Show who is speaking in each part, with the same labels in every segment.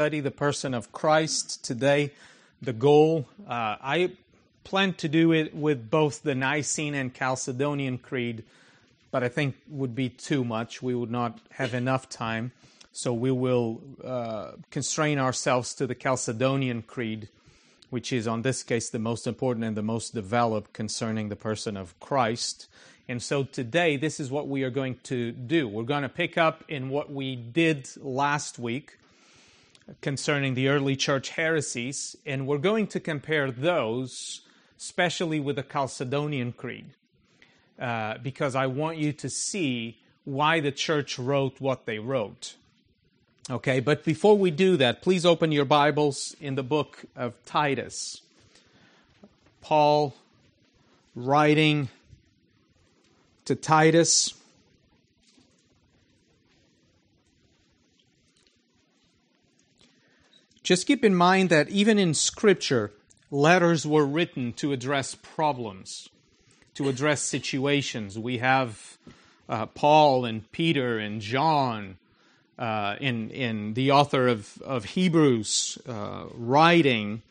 Speaker 1: Study the person of Christ today. The goal, I plan to do it with both the Nicene and Chalcedonian Creed, but I think would be too much. We would not have enough time, so we will constrain ourselves to the Chalcedonian Creed, which is, on this case, the most important and the most developed concerning the person of Christ. And so today, this is what we are going to do. We're going to pick up in what we did last week concerning the early church heresies, and we're going to compare those, especially with the Chalcedonian Creed, because I want you to see why the church wrote what they wrote. Okay, but before we do that, please open your Bibles in the book of Titus. Paul writing to Titus. Just keep in mind that even in Scripture, letters were written to address problems, to address situations. We have Paul and Peter and John, in the author of Hebrews, writing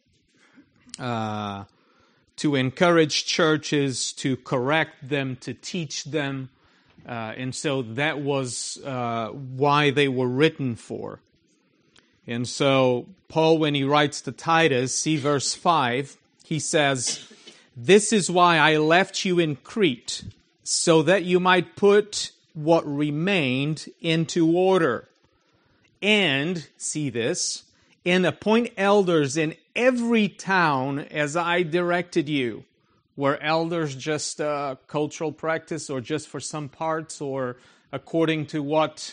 Speaker 1: to encourage churches, to correct them, to teach them. And so that was why they were written for. And so Paul, when he writes to Titus, see verse 5, he says, "This is why I left you in Crete, so that you might put what remained into order. And," see this, "and appoint elders in every town as I directed you." Were elders just a cultural practice, or just for some parts, or according to what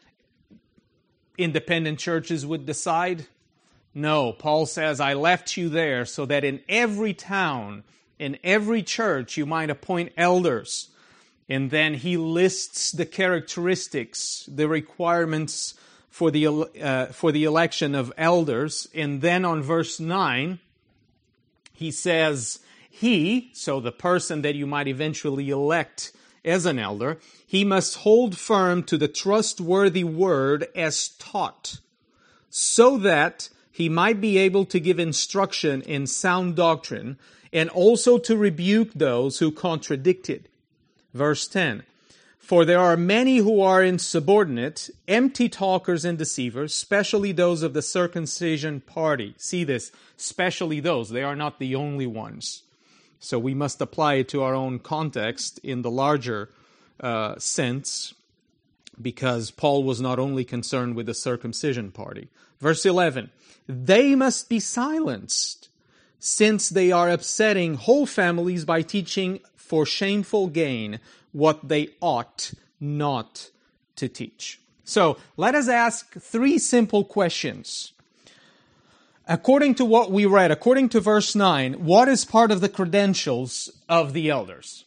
Speaker 1: independent churches would decide? No, Paul says, I left you there so that in every town, in every church, you might appoint elders. And then he lists the characteristics, the requirements for the election of elders. And then on verse 9, he says, he, so the person that you might eventually elect as an elder, he must hold firm to the trustworthy word as taught, so that he might be able to give instruction in sound doctrine, and also to rebuke those who contradict it. Verse 10, "For there are many who are insubordinate, empty talkers and deceivers, especially those of the circumcision party." See this, especially those. They are not the only ones. So we must apply it to our own context in the larger sense, because Paul was not only concerned with the circumcision party. Verse 11, "They must be silenced, since they are upsetting whole families by teaching for shameful gain what they ought not to teach." So let us ask three simple questions. According to what we read, according to verse 9, what is part of the credentials of the elders?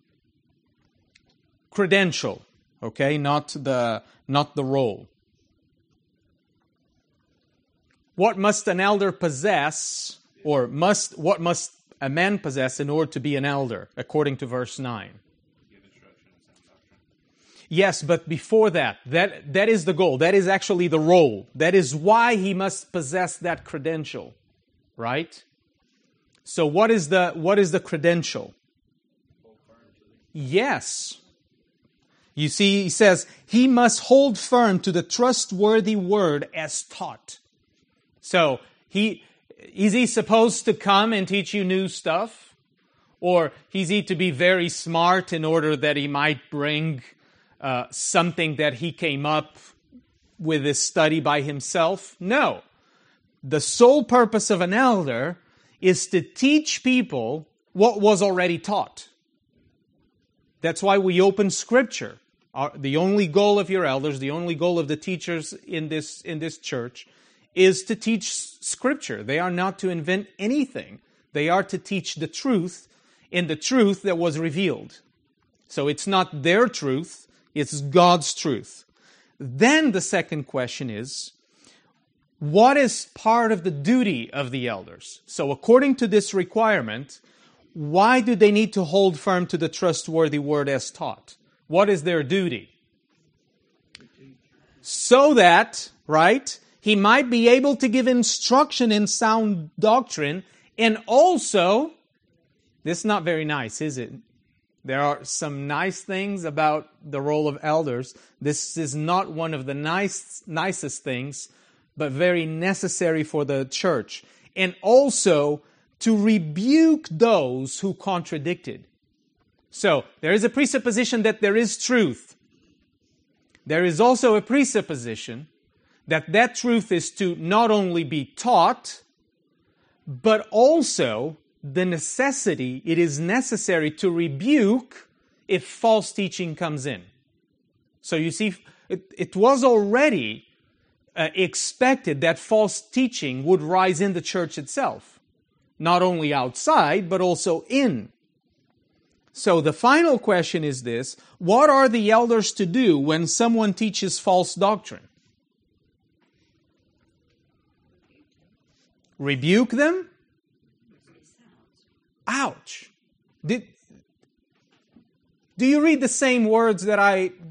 Speaker 1: Credential, okay, not the role. What must an elder possess, or what must a man possess in order to be an elder, according to verse 9?
Speaker 2: Give instruction in sound doctrine.
Speaker 1: Yes, but before that is the goal. That is actually the role. That is why he must possess that credential, right? So what is the credential? Yes. You see, he says, he must hold firm to the trustworthy word as taught. So, is he supposed to come and teach you new stuff? Or is he to be very smart in order that he might bring something that he came up with his study by himself? No. The sole purpose of an elder is to teach people what was already taught. That's why we open Scripture. The only goal of your elders, the only goal of the teachers in this church is to teach Scripture. They are not to invent anything. They are to teach the truth in the truth that was revealed. So it's not their truth, it's God's truth. Then the second question is, what is part of the duty of the elders? So according to this requirement, why do they need to hold firm to the trustworthy word as taught? What is their duty? So that, right, He might be able to give instruction in sound doctrine, and also, this is not very nice, is it? There are some nice things about the role of elders. This is not one of the nicest things, but very necessary for the church. And also to rebuke those who contradicted. So, there is a presupposition that there is truth. There is also a presupposition that that truth is to not only be taught, but also the necessity, it is necessary to rebuke if false teaching comes in. So you see, it was already expected that false teaching would rise in the church itself. Not only outside, but also in. So the final question is this: what are the elders to do when someone teaches false doctrine? Rebuke them? Ouch. Do you read the same words that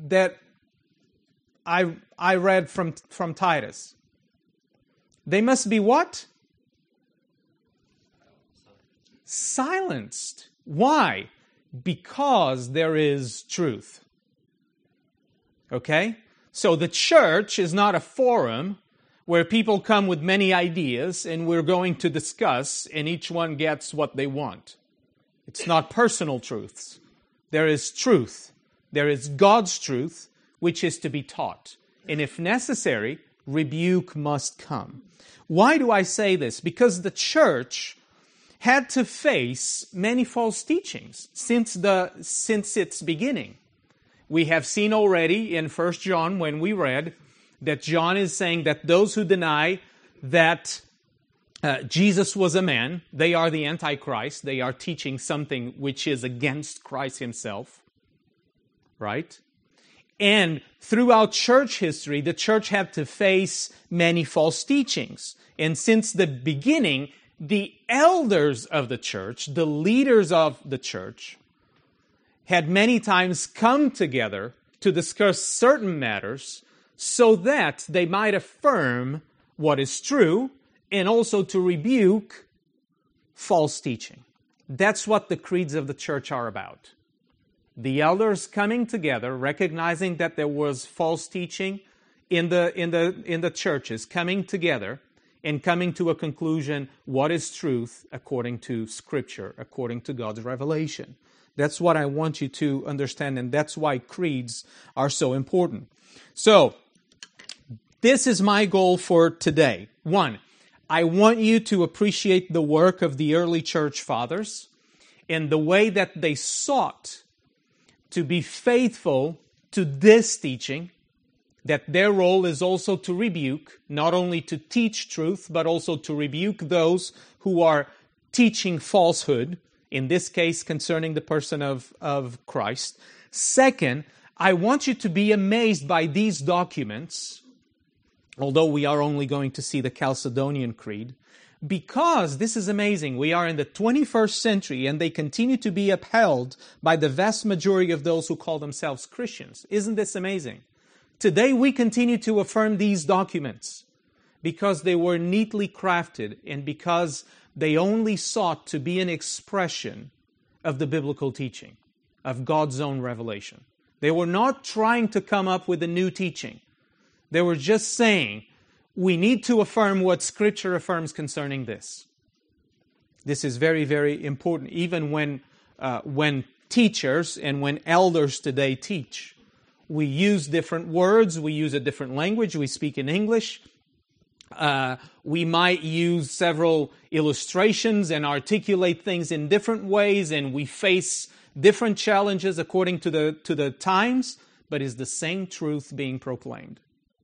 Speaker 1: I read from Titus? They must be what? Silenced. Why? Because there is truth. Okay? So the church is not a forum where people come with many ideas and we're going to discuss and each one gets what they want. It's not personal truths. There is truth. There is God's truth, which is to be taught. And if necessary, rebuke must come. Why do I say this? Because the church had to face many false teachings since its beginning. We have seen already in 1 John when we read that John is saying that those who deny that Jesus was a man, they are the Antichrist. They are teaching something which is against Christ himself. Right? And throughout church history, the church had to face many false teachings. And since the beginning, the elders of the church, the leaders of the church, had many times come together to discuss certain matters so that they might affirm what is true and also to rebuke false teaching. That's what the creeds of the church are about. The elders coming together, recognizing that there was false teaching in the churches, coming together and coming to a conclusion, what is truth according to Scripture, according to God's revelation. That's what I want you to understand, and that's why creeds are so important. So, this is my goal for today. 1, I want you to appreciate the work of the early church fathers and the way that they sought to be faithful to this teaching, that their role is also to rebuke, not only to teach truth, but also to rebuke those who are teaching falsehood, in this case concerning the person of Christ. 2, I want you to be amazed by these documents, although we are only going to see the Chalcedonian Creed, because this is amazing. We are in the 21st century and they continue to be upheld by the vast majority of those who call themselves Christians. Isn't this amazing? Today we continue to affirm these documents because they were neatly crafted and because they only sought to be an expression of the biblical teaching, of God's own revelation. They were not trying to come up with a new teaching. They were just saying, we need to affirm what Scripture affirms concerning this. This is very, very important, even when teachers and when elders today teach. We use different words, we use a different language, we speak in English. We might use several illustrations and articulate things in different ways, and we face different challenges according to the times, but is the same truth being proclaimed.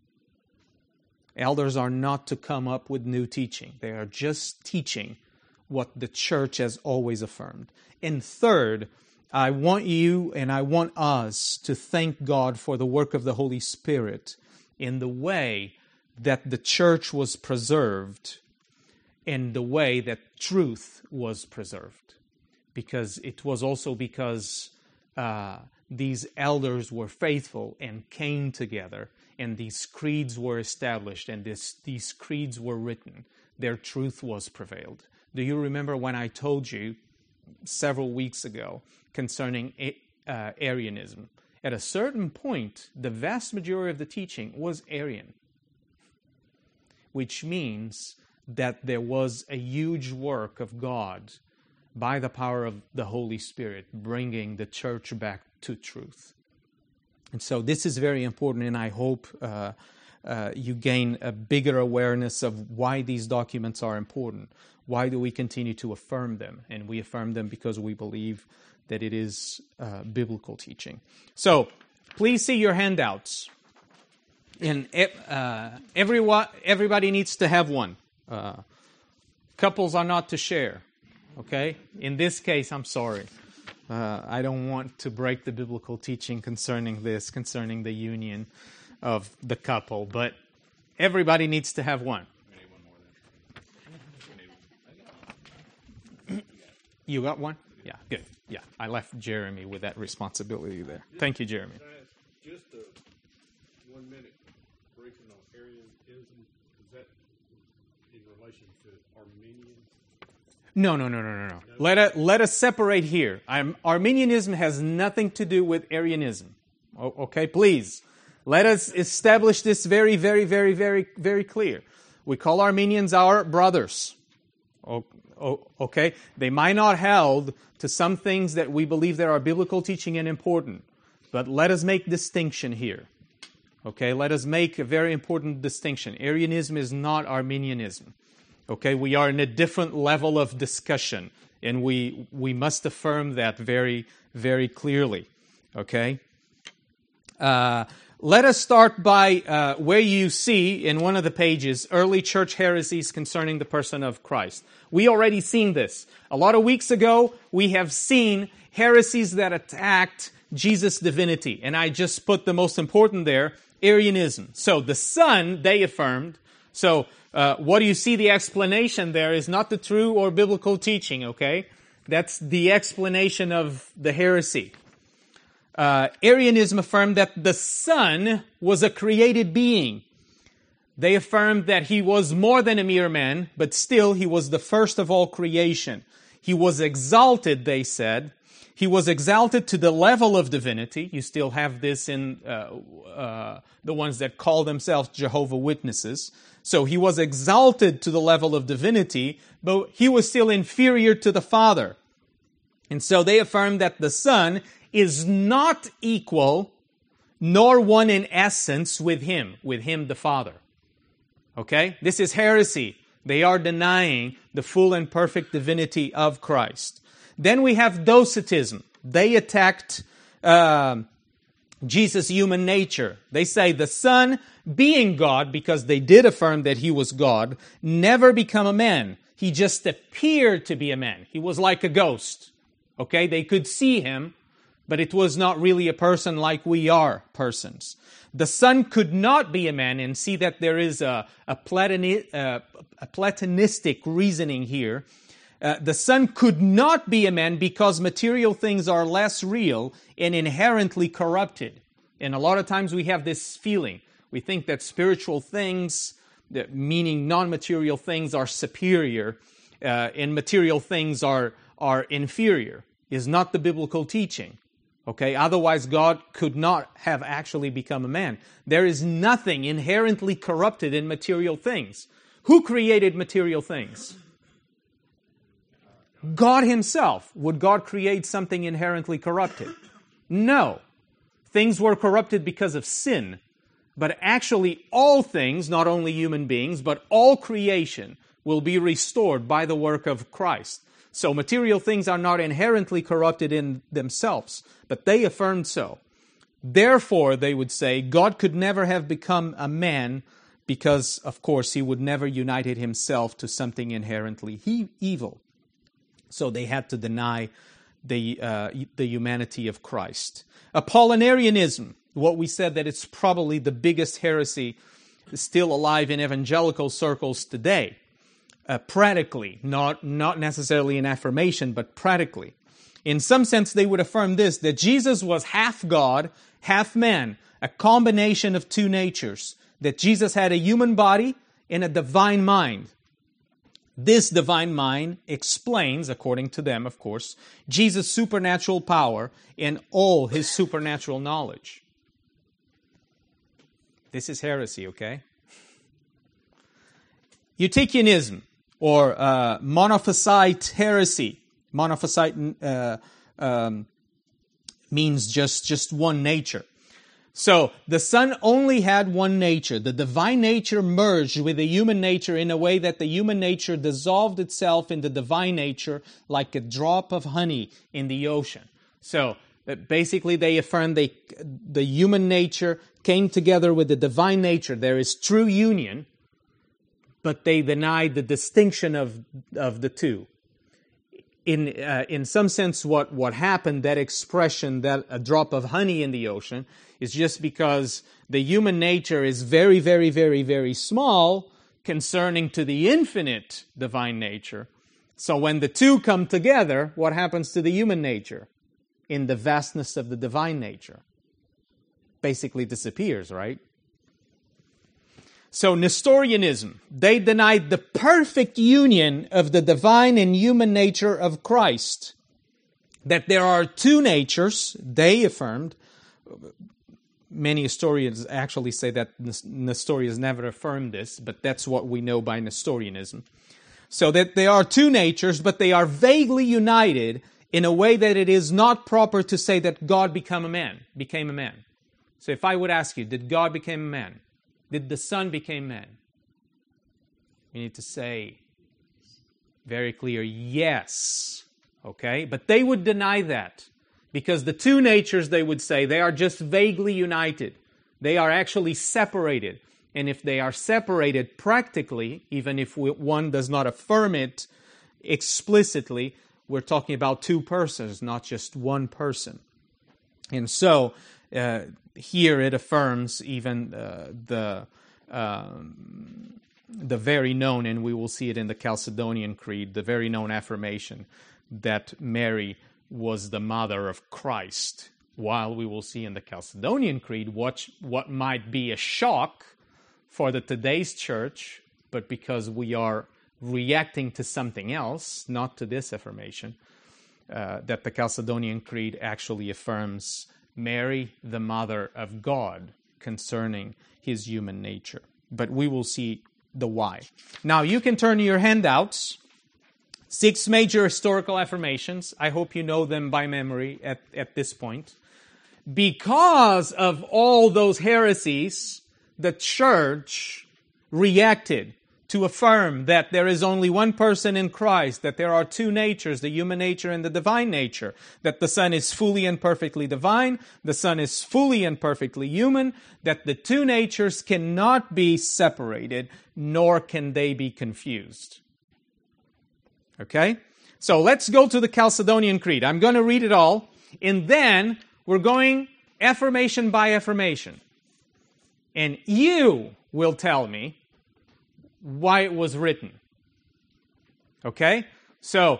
Speaker 1: Elders are not to come up with new teaching. They are just teaching what the church has always affirmed. And 3, I want you and I want us to thank God for the work of the Holy Spirit in the way that the church was preserved, in the way that truth was preserved. Because it was also because these elders were faithful and came together and these creeds were established, and these creeds were written, their truth was prevailed. Do you remember when I told you several weeks ago concerning Arianism? At a certain point, the vast majority of the teaching was Arian, which means that there was a huge work of God by the power of the Holy Spirit bringing the church back to truth. And so this is very important, and I hope you gain a bigger awareness of why these documents are important. Why do we continue to affirm them? And we affirm them because we believe that it is biblical teaching. So, please see your handouts. And everybody needs to have one. Couples are not to share. Okay? In this case, I'm sorry. I don't want to break the biblical teaching concerning this, concerning the union of the couple. But everybody needs to have one. You got one? Yeah, good. Yeah, I left Jeremy with that responsibility there. Thank you, Jeremy.
Speaker 3: Just a 1 minute briefing on Arianism. Is that in relation to Armenians?
Speaker 1: No. Let us separate here. Arminianism has nothing to do with Arianism. Okay, please. Let us establish this very, very, very, very, very clear. We call Armenians our brothers. Okay? They might not held to some things that we believe that are biblical teaching and important. But let us make distinction here. Okay? Let us make a very important distinction. Arianism is not Arminianism. Okay? We are in a different level of discussion. And we must affirm that very, very clearly. Okay? Let us start by where you see in one of the pages early church heresies concerning the person of Christ. We already seen this. A lot of weeks ago, we have seen heresies that attacked Jesus' divinity. And I just put the most important there, Arianism. So the Son, they affirmed. So what do you see? The explanation there is not the true or biblical teaching, okay? That's the explanation of the heresy. Arianism affirmed that the Son was a created being. They affirmed that He was more than a mere man, but still He was the first of all creation. He was exalted, they said. He was exalted to the level of divinity. You still have this in the ones that call themselves Jehovah's Witnesses. So He was exalted to the level of divinity, but He was still inferior to the Father. And so they affirmed that the Son is not equal, nor one in essence with Him the Father. Okay? This is heresy. They are denying the full and perfect divinity of Christ. Then we have Docetism. They attacked Jesus' human nature. They say the Son, being God, because they did affirm that He was God, never become a man. He just appeared to be a man. He was like a ghost. Okay? They could see Him, but it was not really a person like we are persons. The Son could not be a man, and see that there is a Platonistic reasoning here. The Son could not be a man because material things are less real and inherently corrupted. And a lot of times we have this feeling. We think that spiritual things, meaning non-material things, are superior and material things are inferior. Is not the biblical teaching. Okay, otherwise God could not have actually become a man. There is nothing inherently corrupted in material things. Who created material things? God Himself. Would God create something inherently corrupted? No. Things were corrupted because of sin. But actually all things, not only human beings, but all creation will be restored by the work of Christ. So material things are not inherently corrupted in themselves, but they affirmed so. Therefore, they would say, God could never have become a man because, of course, He would never united Himself to something inherently evil. So they had to deny the humanity of Christ. Apollinarianism, what we said that it's probably the biggest heresy still alive in evangelical circles today. Practically, not necessarily in affirmation, but practically. In some sense, they would affirm this, that Jesus was half God, half man, a combination of two natures, that Jesus had a human body and a divine mind. This divine mind explains, according to them, of course, Jesus' supernatural power and all his supernatural knowledge. This is heresy, okay? Eutychianism, or Monophysite heresy. Monophysite means just one nature. So, the Son only had one nature. The divine nature merged with the human nature in a way that the human nature dissolved itself in the divine nature like a drop of honey in the ocean. So, basically they affirm the human nature came together with the divine nature. There is true union, but they denied the distinction of the two. In some sense, what happened, that expression, that a drop of honey in the ocean, is just because the human nature is very, very, very, very small concerning to the infinite divine nature. So when the two come together, what happens to the human nature in the vastness of the divine nature? Basically disappears, right? So Nestorianism, they denied the perfect union of the divine and human nature of Christ. That there are two natures, they affirmed. Many historians actually say that Nestorians never affirmed this, but that's what we know by Nestorianism. So that there are two natures, but they are vaguely united in a way that it is not proper to say that God became a man. So if I would ask you, did God become a man? Did the Son become man? You need to say very clear, yes. Okay? But they would deny that. Because the two natures, they would say, they are just vaguely united. They are actually separated. And if they are separated practically, even if one does not affirm it explicitly, we're talking about two persons, not just one person. And so, here it affirms even the very known, and we will see it in the Chalcedonian Creed, the very known affirmation that Mary was the mother of Christ. While we will see in the Chalcedonian Creed what might be a shock for today's church, but because we are reacting to something else, not to this affirmation, that the Chalcedonian Creed actually affirms Mary, the mother of God, concerning his human nature. But we will see the why. Now, you can turn to your handouts. 6 major historical affirmations. I hope you know them by memory at this point. Because of all those heresies, the church reacted to affirm that there is only one person in Christ, that there are two natures, the human nature and the divine nature, that the Son is fully and perfectly divine, the Son is fully and perfectly human, that the two natures cannot be separated, nor can they be confused. Okay? So let's go to the Chalcedonian Creed. I'm going to read it all, and then we're going affirmation by affirmation. And you will tell me why it was written. Okay? So,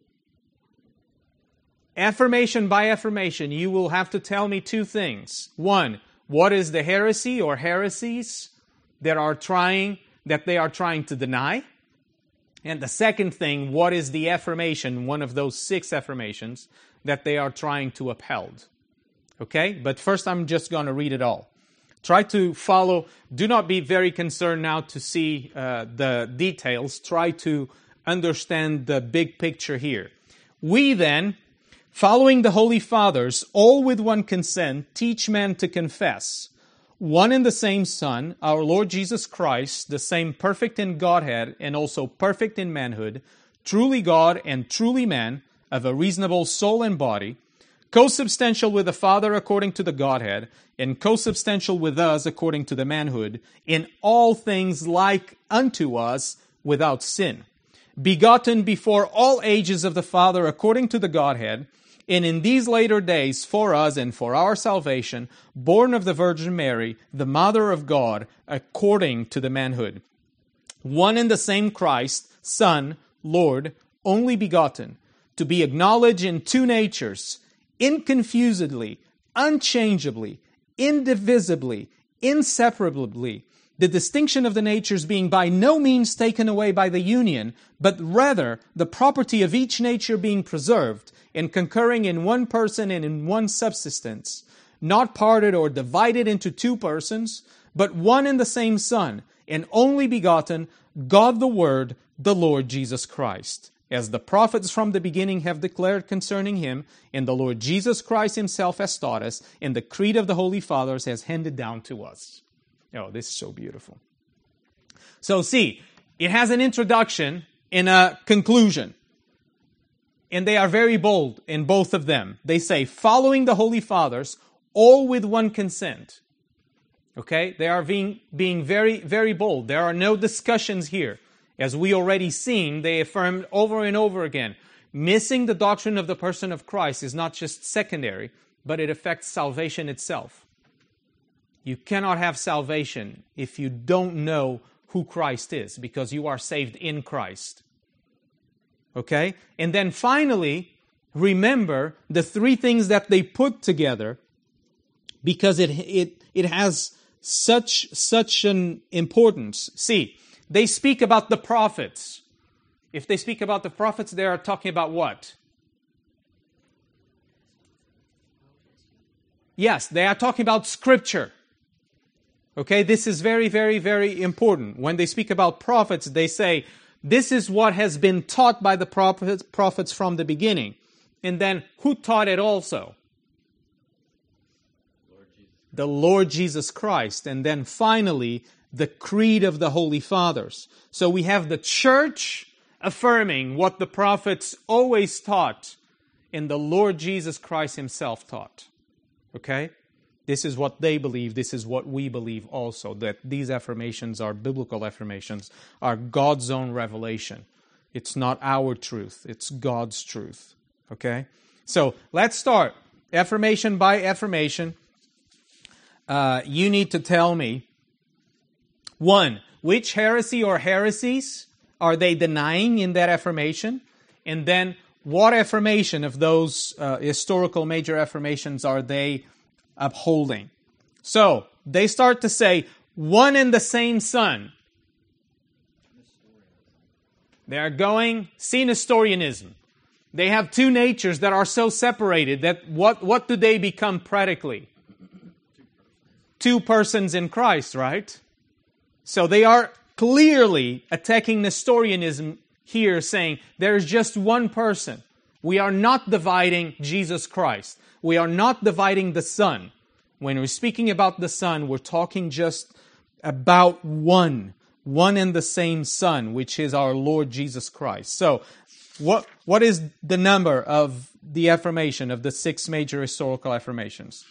Speaker 1: affirmation by affirmation, you will have to tell me 2 things. 1, what is the heresy or heresies that they are trying to deny? And the second thing, what is the affirmation, one of those 6 affirmations, that they are trying to uphold? Okay? But first I'm just going to read it all. Try to follow. Do not be very concerned now to see the details. Try to understand the big picture here. We then, following the Holy Fathers, all with one consent, teach men to confess one and the same Son, our Lord Jesus Christ, the same perfect in Godhead and also perfect in manhood, truly God and truly man, of a reasonable soul and body, co-substantial with the Father according to the Godhead, and co-substantial with us according to the manhood, in all things like unto us without sin. Begotten before all ages of the Father according to the Godhead, and in these later days for us and for our salvation, born of the Virgin Mary, the Mother of God, according to the manhood. One and the same Christ, Son, Lord, only begotten, to be acknowledged in 2 natures, inconfusedly, unchangeably, indivisibly, inseparably, the distinction of the natures being by no means taken away by the union, but rather the property of each nature being preserved and concurring in one person and in one subsistence, not parted or divided into two persons, but one and the same Son, and only begotten, God the Word, the Lord Jesus Christ. As the prophets from the beginning have declared concerning Him, and the Lord Jesus Christ Himself has taught us, and the creed of the Holy Fathers has handed down to us. Oh, this is so beautiful. So see, it has an introduction and a conclusion. And they are very bold in both of them. They say, following the Holy Fathers, all with one consent. Okay? They are being very, very bold. There are no discussions here. As we already seen, they affirmed over and over again, missing the doctrine of the person of Christ is not just secondary, but it affects salvation itself. You cannot have salvation if you don't know who Christ is, because you are saved in Christ. Okay? And then finally, remember the three things that they put together, because it has such an importance. See, they speak about the prophets. If they speak about the prophets, they are talking about what? Yes, they are talking about Scripture. Okay, this is very, very, very important. When they speak about prophets, they say, this is what has been taught by the prophets from the beginning. And then, who taught it also? The Lord Jesus Christ. And then finally, the creed of the Holy Fathers. So we have the church affirming what the prophets always taught, and the Lord Jesus Christ Himself taught. Okay? This is what they believe. This is what we believe also, that these affirmations are biblical affirmations, are God's own revelation. It's not our truth. It's God's truth. Okay? So, let's start. Affirmation by affirmation. You need to tell me, one, which heresy or heresies are they denying in that affirmation? And then, what affirmation of those historical major affirmations are they upholding? So, they start to say, one and the same Son. They are going Nestorianism. They have two natures that are so separated that what do they become practically? Two persons in Christ, right? So they are clearly attacking Nestorianism here, saying there is just one person. We are not dividing Jesus Christ. We are not dividing the Son. When we're speaking about the Son, we're talking just about one and the same Son, which is our Lord Jesus Christ. So, what is the number of the affirmation of the 6 major historical affirmations?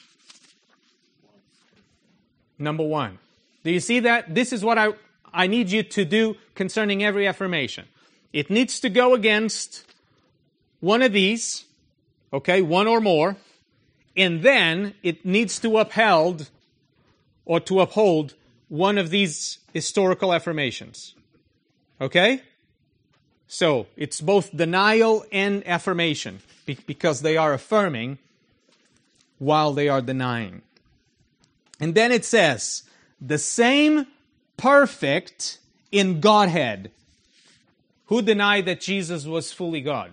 Speaker 1: Number 1. Do you see that? This is what I need you to do concerning every affirmation. It needs to go against one of these, okay, one or more, and then it needs to uphold one of these historical affirmations. Okay? So, it's both denial and affirmation, because they are affirming while they are denying. And then it says, the same perfect in Godhead. Who denied that Jesus was fully God?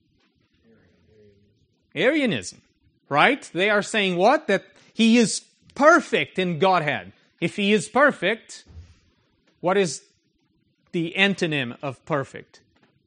Speaker 1: Arianism. Right? They are saying what? That He is perfect in Godhead. If He is perfect, what is the antonym of perfect?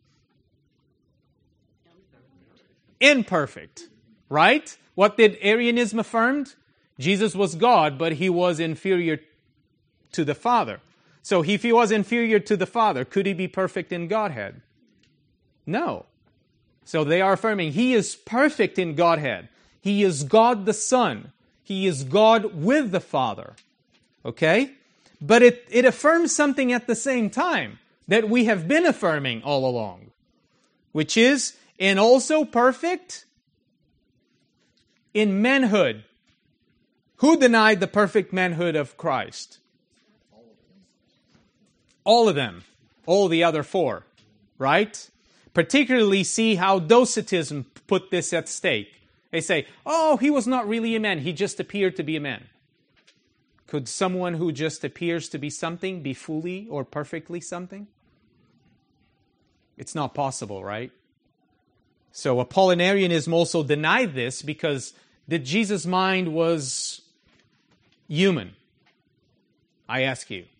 Speaker 1: Imperfect. Right? What did Arianism affirm? Jesus was God, but He was inferior to the Father. So if He was inferior to the Father, could He be perfect in Godhead? No. So they are affirming He is perfect in Godhead. He is God the Son. He is God with the Father. Okay? But it affirms something at the same time that we have been affirming all along, which is, and also perfect in manhood. Who denied the perfect manhood of Christ? All of them. All the other 4. Right? Particularly see how Docetism put this at stake. They say, oh, He was not really a man. He just appeared to be a man. Could someone who just appears to be something be fully or perfectly something? It's not possible, right? So Apollinarianism also denied this because that Jesus' mind was human. I ask you.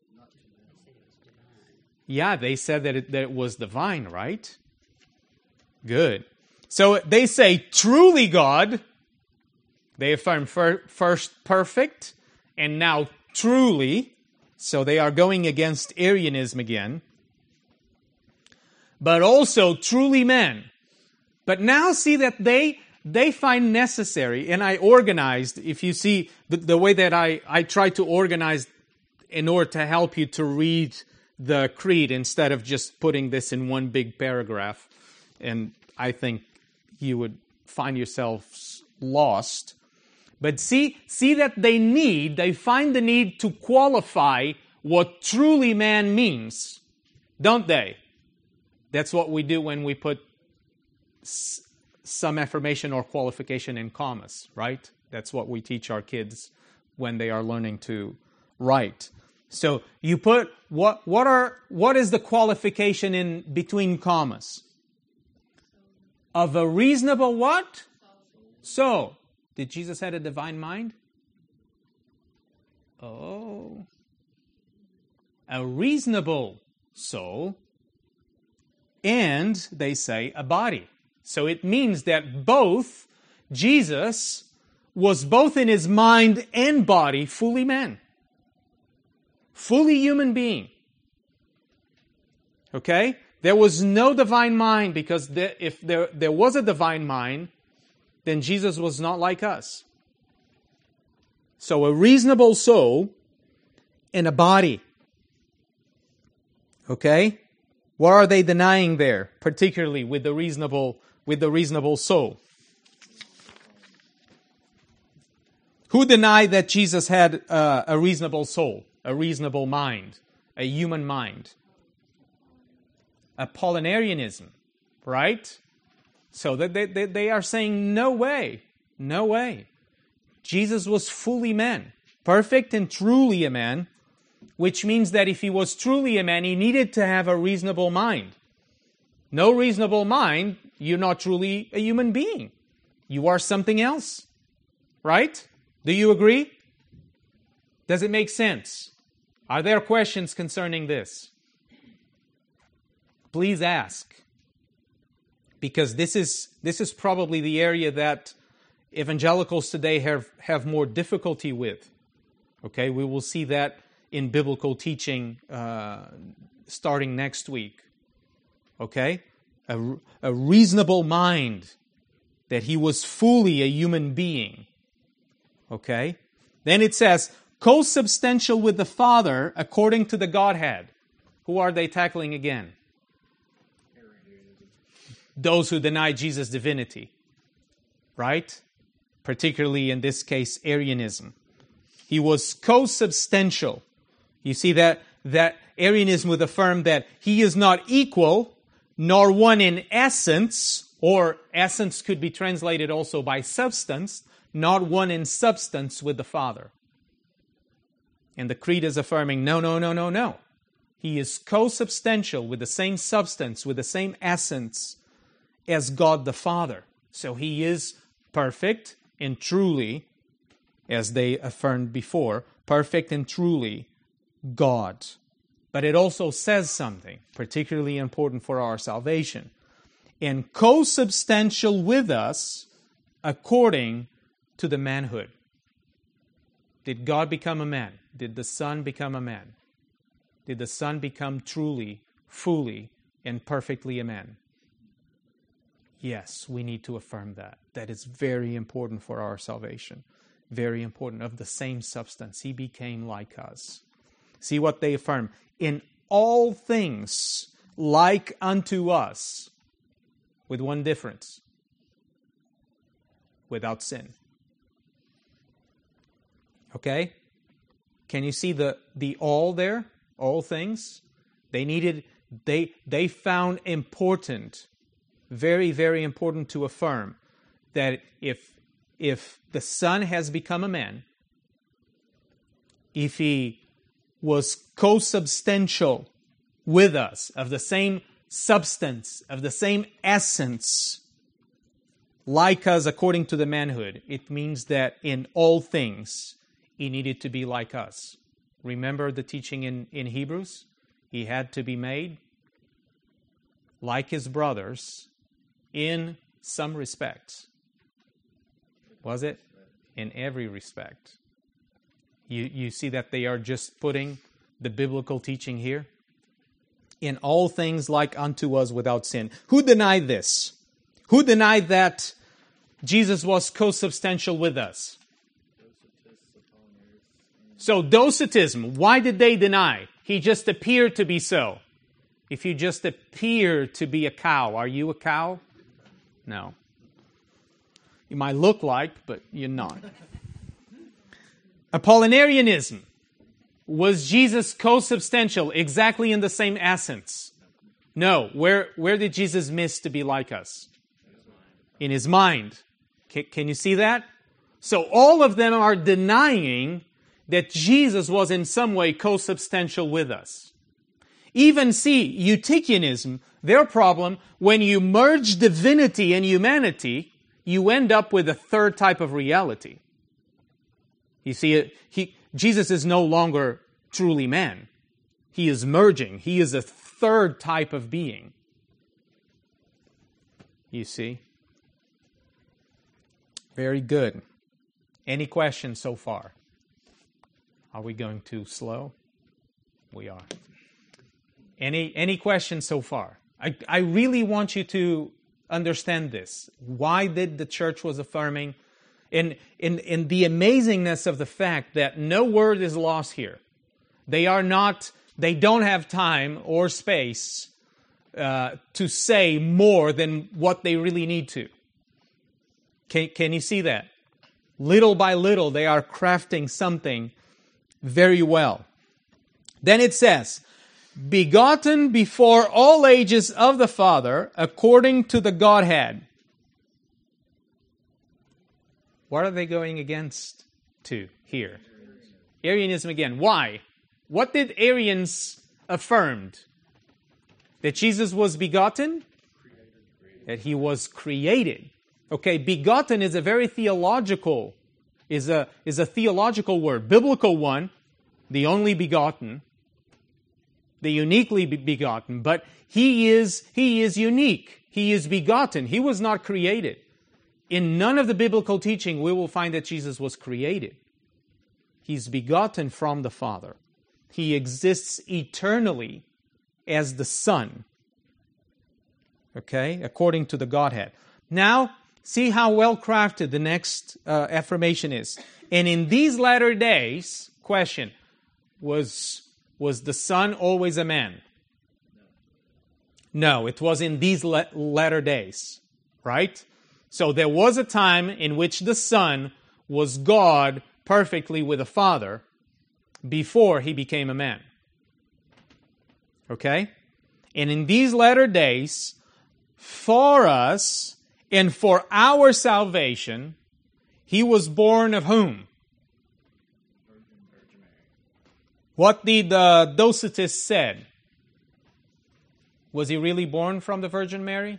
Speaker 1: Yeah, they said that it was divine, right? Good. So they say truly God. They affirm first perfect and now truly. So they are going against Arianism again. But also truly man. But now see that they find necessary, and I organized, if you see the way that I try to organize in order to help you to read the creed instead of just putting this in one big paragraph, and I think you would find yourselves lost. But see that they find the need to qualify what truly man means, don't they? That's what we do when we put some affirmation or qualification in commas, right? That's what we teach our kids when they are learning to write. So you put what is the qualification in between commas? Of a reasonable what? So, did Jesus have a divine mind? Oh. A reasonable soul, and they say a body. So it means that both Jesus was both in his mind and body fully man. Fully human being. Okay? There was no divine mind because if there was a divine mind, then Jesus was not like us. So a reasonable soul and a body. Okay? What are they denying there, particularly with the reasonable soul? Who denied that Jesus had a reasonable soul, a reasonable mind, a human mind? Apollinarianism, right? So that they are saying, no way, no way. Jesus was fully man, perfect and truly a man, which means that if he was truly a man, he needed to have a reasonable mind. No reasonable mind, you're not truly a human being. You are something else, right? Do you agree? Does it make sense? Are there questions concerning this? Please ask. Because this is probably the area that evangelicals today have more difficulty with. Okay, we will see that in biblical teaching starting next week. Okay? A reasonable mind, that he was fully a human being. Okay? Then it says, co-substantial with the Father according to the Godhead. Who are they tackling again? Those who deny Jesus' divinity. Right? Particularly in this case, Arianism. He was co-substantial. You see that Arianism would affirm that he is not equal, nor one in essence, or essence could be translated also by substance, not one in substance with the Father. And the Creed is affirming, no. He is co-substantial with the same substance, with the same essence as God the Father. So he is perfect and truly, as they affirmed before, perfect and truly God. But it also says something particularly important for our salvation. And co-substantial with us according to the manhood. Did God become a man? Did the Son become a man? Did the Son become truly, fully, and perfectly a man? Yes, we need to affirm that. That is very important for our salvation. Very important. Of the same substance, he became like us. See what they affirm. In all things, like unto us, with one difference. Without sin. Okay? Can you see the all there? All things? They found important, very, very important to affirm that if the Son has become a man, if He was co-substantial with us, of the same substance, of the same essence, like us according to the manhood, it means that in all things He needed to be like us. Remember the teaching in Hebrews? He had to be made like His brothers in some respects. Was it? In every respect. You see that they are just putting the biblical teaching here? In all things like unto us without sin. Who denied this? Who denied that Jesus was co-substantial with us? So Docetism, why did they deny? He just appeared to be so. If you just appear to be a cow, are you a cow? No. You might look like, but you're not. Apollinarianism. Was Jesus co-substantial exactly in the same essence? No. Where did Jesus miss to be like us? In His mind. Can you see that? So all of them are denying that Jesus was in some way co-substantial with us. Even see, Eutychianism, their problem, when you merge divinity and humanity, you end up with a third type of reality. You see, Jesus is no longer truly man. He is merging. He is a third type of being. You see? Very good. Any questions so far? Are we going too slow? We are. Any questions so far? I really want you to understand this. Why did the church was affirming? In the amazingness of the fact that no word is lost here. They don't have time or space to say more than what they really need to. Can you see that? Little by little, they are crafting something very well. Then it says, begotten before all ages of the Father, according to the Godhead. What are they going against to here? Arianism again. Why? What did Arians affirm? That Jesus was begotten? That He was created. Okay, begotten is a very theological, is a theological word, biblical one, the only begotten, the uniquely begotten, but He is unique. He is begotten. He was not created. In none of the biblical teaching we will find that Jesus was created. He's begotten from the Father. He exists eternally as the Son. Okay, according to the Godhead. Now, see how well crafted the next affirmation is. And in these latter days, question, was the Son always a man? No, it was in these latter days, right? So there was a time in which the Son was God perfectly with the Father before He became a man. Okay? And in these latter days, for us and for our salvation, He was born of whom? What did the Docetists said? Was He really born from the Virgin Mary?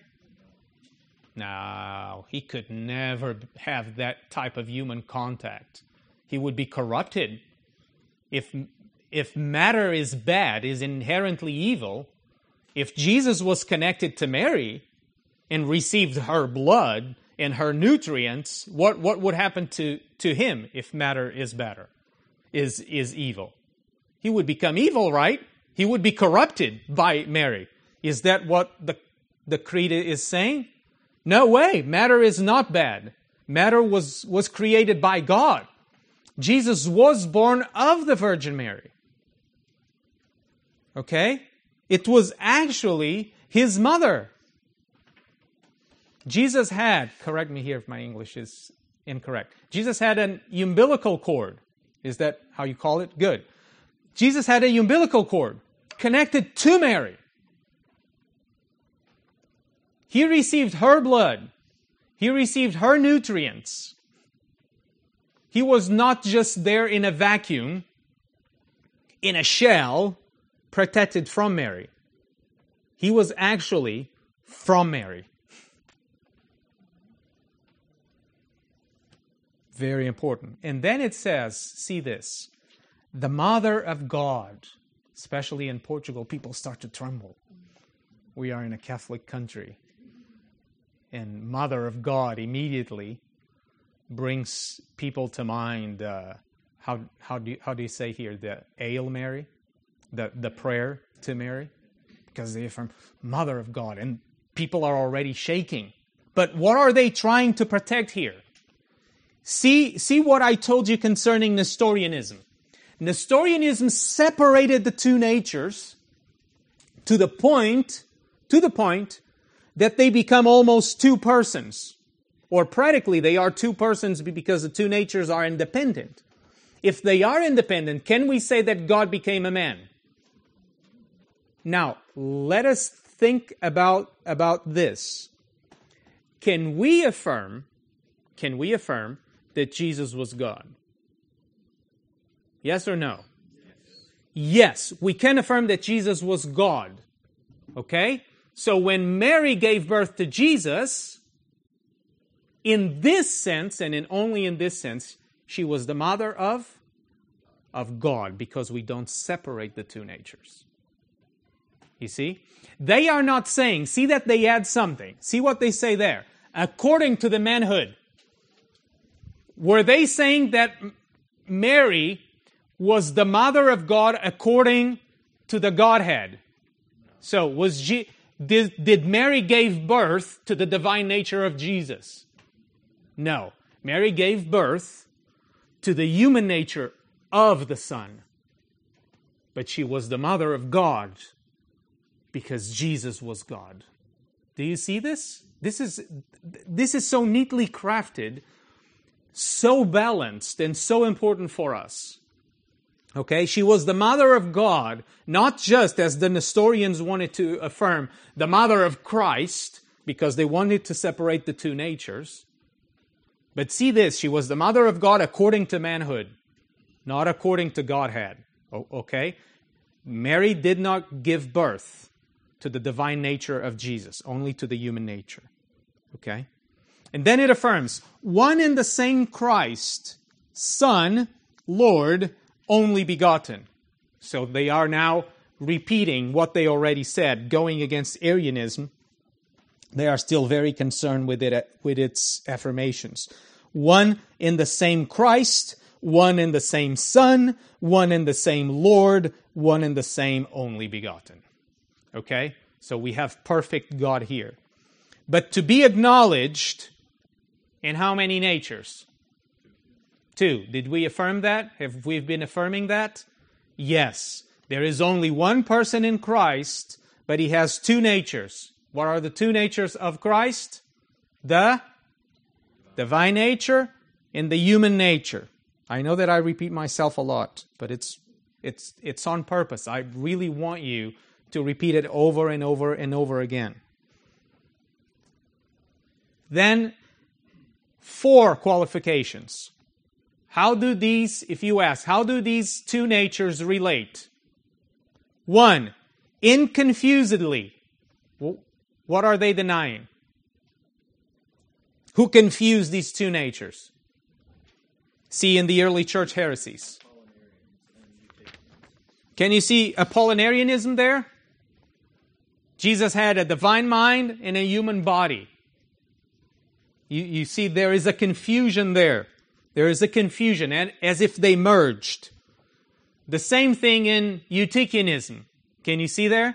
Speaker 1: No, He could never have that type of human contact. He would be corrupted. If matter is bad, is inherently evil, if Jesus was connected to Mary and received her blood and her nutrients, what would happen to Him if matter is better, is evil? He would become evil, right? He would be corrupted by Mary. Is that what the Creed is saying? No way. Matter is not bad. Matter was created by God. Jesus was born of the Virgin Mary. Okay? It was actually His mother. Jesus had, correct me here if my English is incorrect. Jesus had an umbilical cord. Is that how you call it? Good. Jesus had a umbilical cord connected to Mary. He received her blood. He received her nutrients. He was not just there in a vacuum, in a shell protected from Mary. He was actually from Mary. Very important. And then it says, see this, the mother of God. Especially in Portugal, people start to tremble. We are in a Catholic country. And Mother of God immediately brings people to mind, how do you say here, the Hail Mary? The prayer to Mary? Because they affirm Mother of God. And people are already shaking. But what are they trying to protect here? See what I told you concerning Nestorianism. Nestorianism separated the two natures to the point that they become almost two persons. Or practically they are two persons because the two natures are independent. If they are independent, can we say that God became a man? Now, let us think about this. Can we affirm that Jesus was God? Yes or no? Yes, we can affirm that Jesus was God. Okay? So when Mary gave birth to Jesus, in this sense, and only in this sense, she was the mother of God, because we don't separate the two natures. You see? They are not saying, see that they add something. See what they say there. According to the manhood. Were they saying that Mary was the mother of God according to the Godhead? So did Mary give birth to the divine nature of Jesus? No. Mary gave birth to the human nature of the Son. But she was the mother of God because Jesus was God. Do you see this? This is so neatly crafted, so balanced, and so important for us. Okay, she was the mother of God, not just as the Nestorians wanted to affirm, the mother of Christ, because they wanted to separate the two natures. But see this, she was the mother of God according to manhood, not according to Godhead. Okay? Mary did not give birth to the divine nature of Jesus, only to the human nature. Okay? And then it affirms, one and the same Christ, Son, Lord, only begotten. So they are now repeating what they already said, going against Arianism. They are still very concerned with its affirmations. One in the same Christ, one in the same Son, one in the same Lord, one in the same only begotten. Okay? So we have perfect God here. But to be acknowledged in how many natures? 2. Did we affirm that? Have we been affirming that? Yes. There is only one person in Christ, but he has two natures. What are the two natures of Christ? The divine nature and the human nature. I know that I repeat myself a lot, but it's on purpose. I really want you to repeat it over and over and over again. Then, 4 qualifications. How do these, if you ask, how do these two natures relate? 1, inconfusedly. What are they denying? Who confused these two natures? See in the early church heresies. Can you see Apollinarianism there? Jesus had a divine mind and a human body. You see there is a confusion there. There is a confusion, and as if they merged. The same thing in Eutychianism. Can you see there?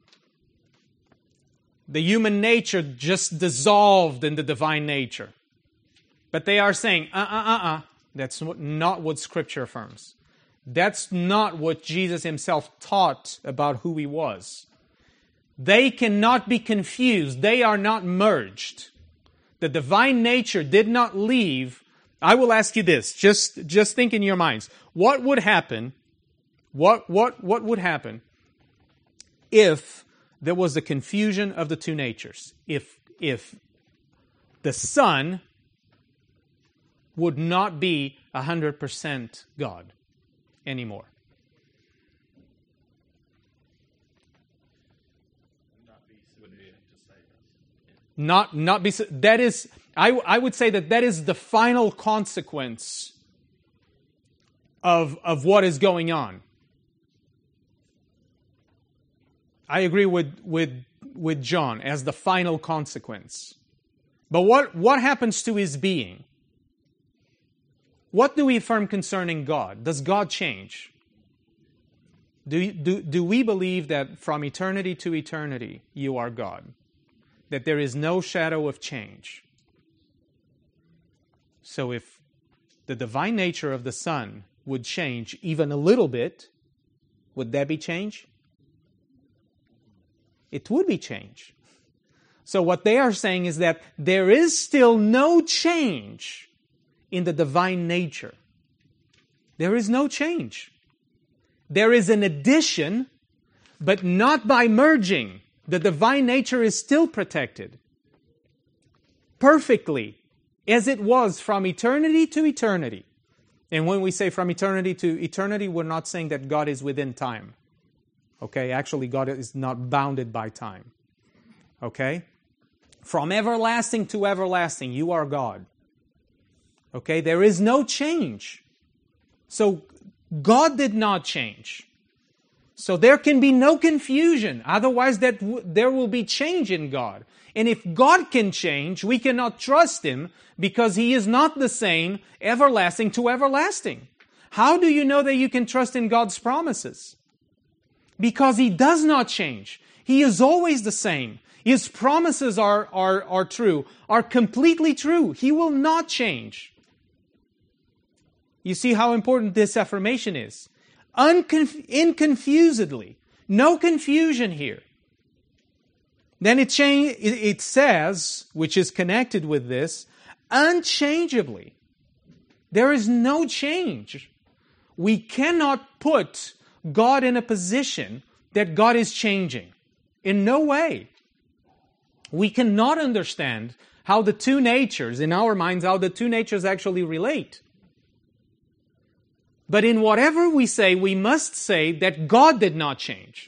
Speaker 1: The human nature just dissolved in the divine nature. But they are saying, that's not what Scripture affirms. That's not what Jesus himself taught about who he was. They cannot be confused. They are not merged. The divine nature did not leave. I will ask you this. Just think in your minds. What would happen? What would happen if there was a confusion of the two natures? If the Son would not be 100% God anymore.
Speaker 2: Would you have to say that?
Speaker 1: Not be, that is, I would say that is the final consequence of what is going on. I agree with John as the final consequence. But what happens to his being? What do we affirm concerning God? Does God change? Do we believe that from eternity to eternity you are God? That there is no shadow of change? So if the divine nature of the Son would change even a little bit, would that be change? It would be change. So what they are saying is that there is still no change in the divine nature. There is no change. There is an addition, but not by merging. The divine nature is still protected perfectly, as it was from eternity to eternity. And when we say from eternity to eternity, we're not saying that God is within time. Okay, actually God is not bounded by time. Okay? From everlasting to everlasting, you are God. Okay, there is no change. So God did not change. So there can be no confusion. Otherwise, there will be change in God. And if God can change, we cannot trust Him because He is not the same everlasting to everlasting. How do you know that you can trust in God's promises? Because He does not change. He is always the same. His promises are true, are completely true. He will not change. You see how important this affirmation is. Inconfusedly. No confusion here. Then it says, which is connected with this, unchangeably. There is no change. We cannot put God in a position that God is changing. In no way. We cannot understand how the two natures, in our minds, how the two natures actually relate. But in whatever we say, we must say that God did not change.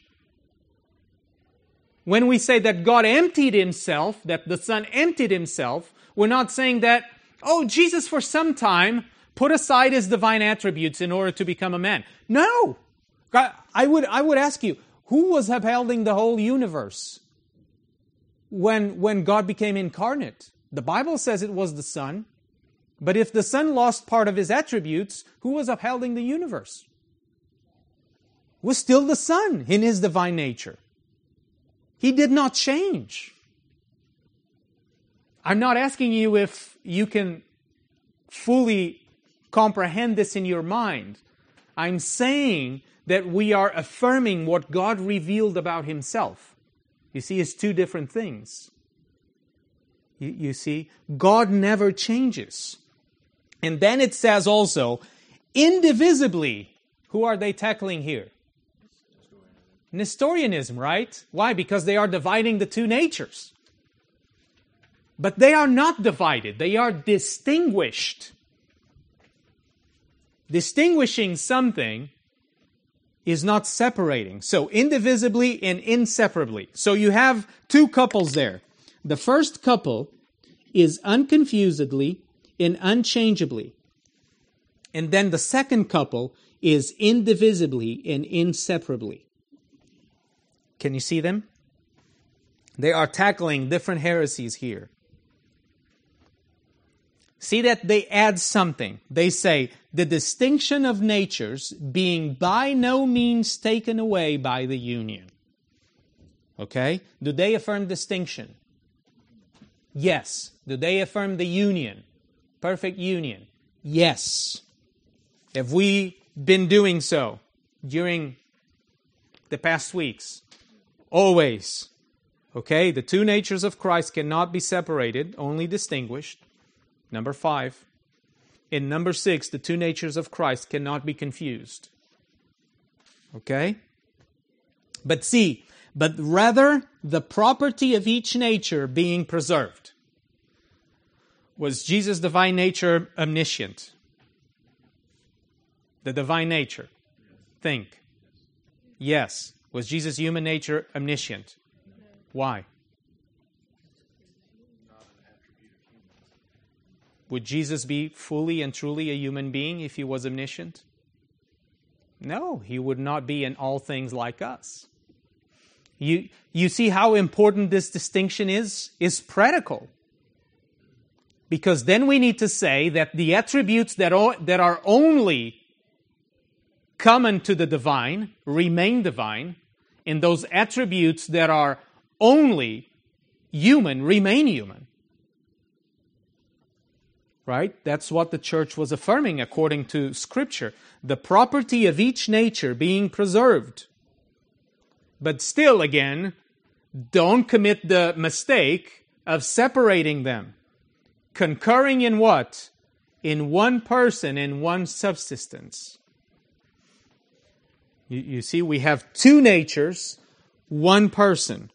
Speaker 1: When we say that God emptied Himself, that the Son emptied Himself, we're not saying that, Jesus for some time put aside His divine attributes in order to become a man. No! I would ask you, who was upholding the whole universe when God became incarnate? The Bible says it was the Son. But if the Son lost part of His attributes, who was upholding the universe? It was still the Son in His divine nature. He did not change. I'm not asking you if you can fully comprehend this in your mind. I'm saying that we are affirming what God revealed about Himself. You see, it's two different things. You see, God never changes. And then it says also, indivisibly. Who are they tackling here? Nestorianism, right? Why? Because they are dividing the two natures. But they are not divided. They are distinguished. Distinguishing something is not separating. So, indivisibly and inseparably. So you have two couples there. The first couple is unconfusedly and unchangeably. And then the second couple is indivisibly and inseparably. Can you see them? They are tackling different heresies here. See that they add something. They say, the distinction of natures being by no means taken away by the union. Okay? Do they affirm distinction? Yes. Do they affirm the union? Perfect union? Yes. Have we been doing so during the past weeks? Always. Okay? The two natures of Christ cannot be separated, only distinguished. Number 5. In number 6, the two natures of Christ cannot be confused. Okay? But rather the property of each nature being preserved. Was Jesus' divine nature omniscient? The divine nature. Think. Yes. Was Jesus' human nature omniscient? Why?
Speaker 2: Not an attribute of humans.
Speaker 1: Would Jesus be fully and truly a human being if he was omniscient? No, he would not be in all things like us. You see how important this distinction is? It's critical. Because then we need to say that the attributes that are only common to the divine remain divine, and those attributes that are only human remain human. Right? That's what the church was affirming according to Scripture. The property of each nature being preserved. But still, again, don't commit the mistake of separating them. Concurring in what? In one person, in one subsistence. You see, we have two natures, one person.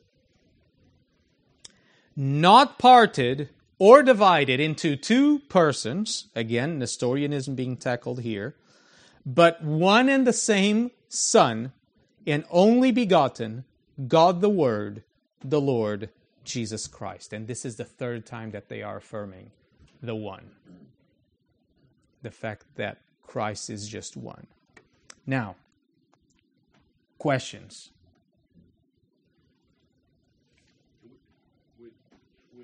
Speaker 1: Not parted or divided into two persons, again, Nestorianism being tackled here, but one and the same Son, and only begotten, God the Word, the Lord Jesus Christ. And this is the third time that they are affirming the one. The fact that Christ is just one. Now, questions?
Speaker 3: With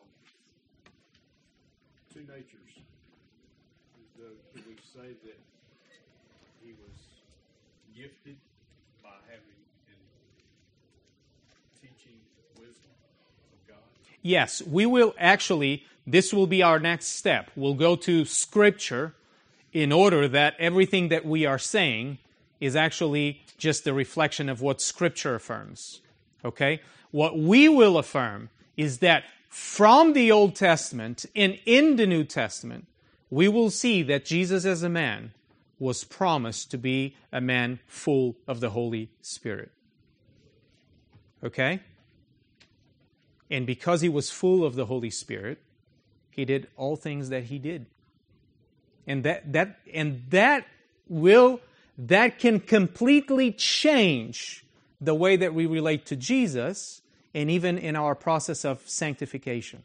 Speaker 3: two natures, could we say that he was gifted by having and teaching wisdom of God?
Speaker 1: Yes, we will actually, this will be our next step. We'll go to Scripture in order that everything that we are saying is actually just a reflection of what Scripture affirms. Okay? What we will affirm is that from the Old Testament and in the New Testament, we will see that Jesus as a man was promised to be a man full of the Holy Spirit. Okay? And because he was full of the Holy Spirit, he did all things that he did. And that can completely change the way that we relate to Jesus and even in our process of sanctification.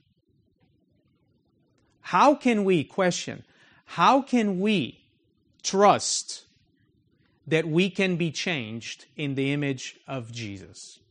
Speaker 1: How can we trust that we can be changed in the image of Jesus?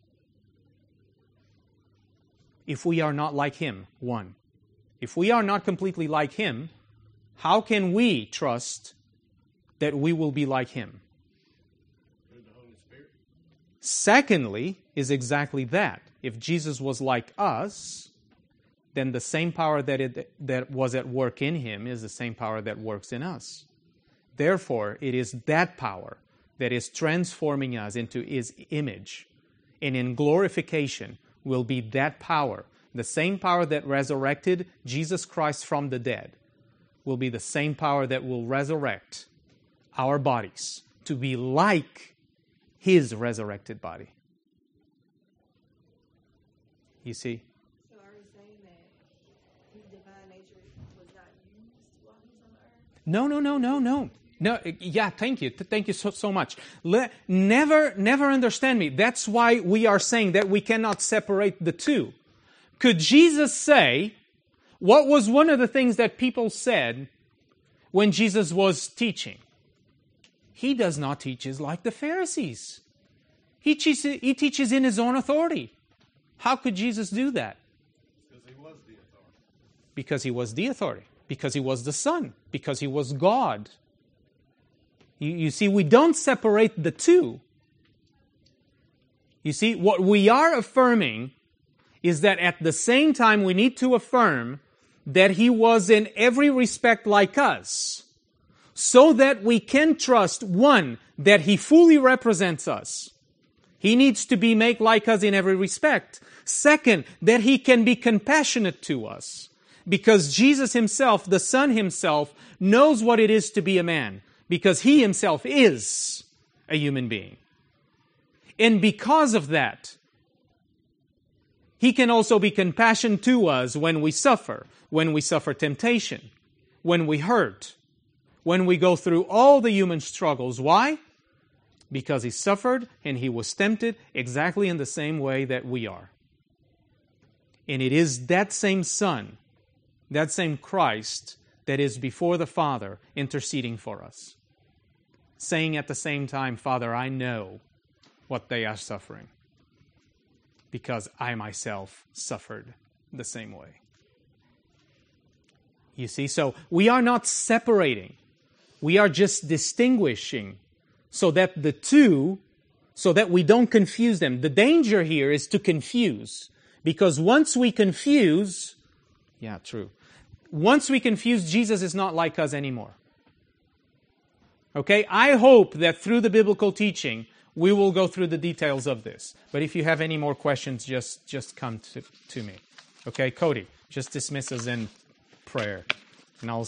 Speaker 1: If we are not like Him, one. If we are not completely like Him, how can we trust that we will be like Him?
Speaker 3: Through the Holy Spirit.
Speaker 1: Secondly, is exactly that. If Jesus was like us, then the same power that was at work in Him is the same power that works in us. Therefore, it is that power that is transforming us into His image. And in glorification will be that power, the same power that resurrected Jesus Christ from the dead, will be the same power that will resurrect our bodies to be like His resurrected body. You see?
Speaker 4: So are you saying that His divine nature was not used while He was on the earth?
Speaker 1: No, yeah, thank you. Thank you so much. Never understand me. That's why we are saying that we cannot separate the two. Could Jesus say, what was one of the things that people said when Jesus was teaching? He does not teach like the Pharisees. He teaches in His own authority. How could Jesus do that?
Speaker 3: Because He was the authority.
Speaker 1: Because He was the authority. Because He was the Son. Because He was God. You see, we don't separate the two. You see, what we are affirming is that at the same time we need to affirm that He was in every respect like us, so that we can trust, one, that He fully represents us. He needs to be made like us in every respect. Second, that He can be compassionate to us, because Jesus Himself, the Son Himself, knows what it is to be a man, because He Himself is a human being. And because of that, He can also be compassionate to us when we suffer temptation, when we hurt, when we go through all the human struggles. Why? Because He suffered and He was tempted exactly in the same way that we are. And it is that same Son, that same Christ, that is before the Father interceding for us. Saying at the same time, Father, I know what they are suffering, because I myself suffered the same way. You see, so we are not separating. We are just distinguishing so that we don't confuse them. The danger here is to confuse. Because once we confuse, once we confuse, Jesus is not like us anymore. Okay, I hope that through the biblical teaching, we will go through the details of this. But if you have any more questions, just come to me. Okay, Cody, just dismiss us in prayer. And I'll